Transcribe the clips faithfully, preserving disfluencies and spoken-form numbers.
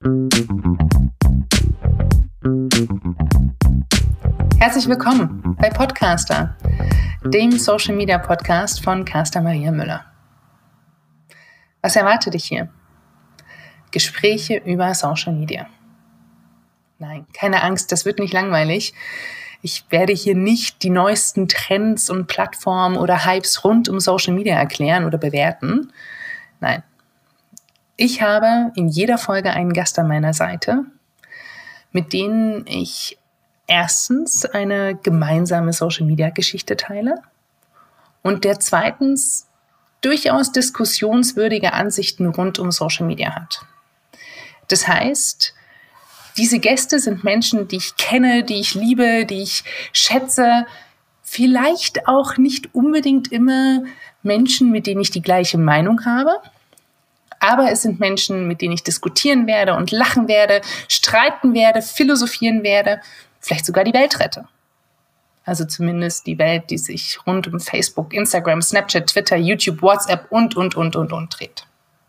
Herzlich willkommen bei Podcaster, dem Social Media Podcast von Caster Maria Müller. Was erwartet dich hier? Gespräche über Social Media. Nein, keine Angst, das wird nicht langweilig. Ich werde hier nicht die neuesten Trends und Plattformen oder Hypes rund um Social Media erklären oder bewerten. Nein. Ich habe in jeder Folge einen Gast an meiner Seite, mit denen ich erstens eine gemeinsame Social-Media-Geschichte teile und der zweitens durchaus diskussionswürdige Ansichten rund um Social Media hat. Das heißt, diese Gäste sind Menschen, die ich kenne, die ich liebe, die ich schätze, vielleicht auch nicht unbedingt immer Menschen, mit denen ich die gleiche Meinung habe, aber es sind Menschen, mit denen ich diskutieren werde und lachen werde, streiten werde, philosophieren werde, vielleicht sogar die Welt rette. Also zumindest die Welt, die sich rund um Facebook, Instagram, Snapchat, Twitter, YouTube, WhatsApp und, und, und, und, und dreht.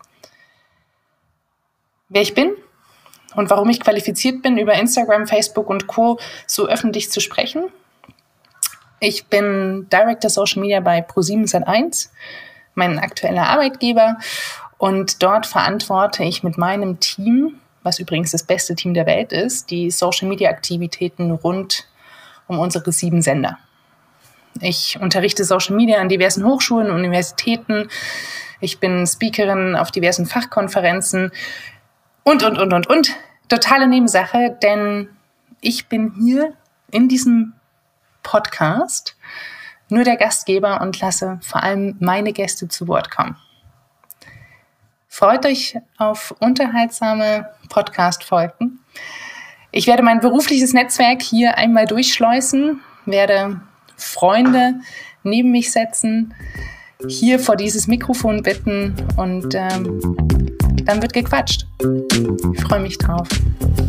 Wer ich bin und warum ich qualifiziert bin, über Instagram, Facebook und Co. so öffentlich zu sprechen. Ich bin Director Social Media bei ProSieben Sat eins, mein aktueller Arbeitgeber. Und dort verantworte ich mit meinem Team, was übrigens das beste Team der Welt ist, die Social-Media-Aktivitäten rund um unsere sieben Sender. Ich unterrichte Social Media an diversen Hochschulen und Universitäten. Ich bin Speakerin auf diversen Fachkonferenzen und, und, und, und, und. Totale Nebensache, denn ich bin hier in diesem Podcast nur der Gastgeber und lasse vor allem meine Gäste zu Wort kommen. Freut euch auf unterhaltsame Podcast-Folgen. Ich werde mein berufliches Netzwerk hier einmal durchschleusen, werde Freunde neben mich setzen, hier vor dieses Mikrofon bitten und ähm, dann wird gequatscht. Ich freue mich drauf.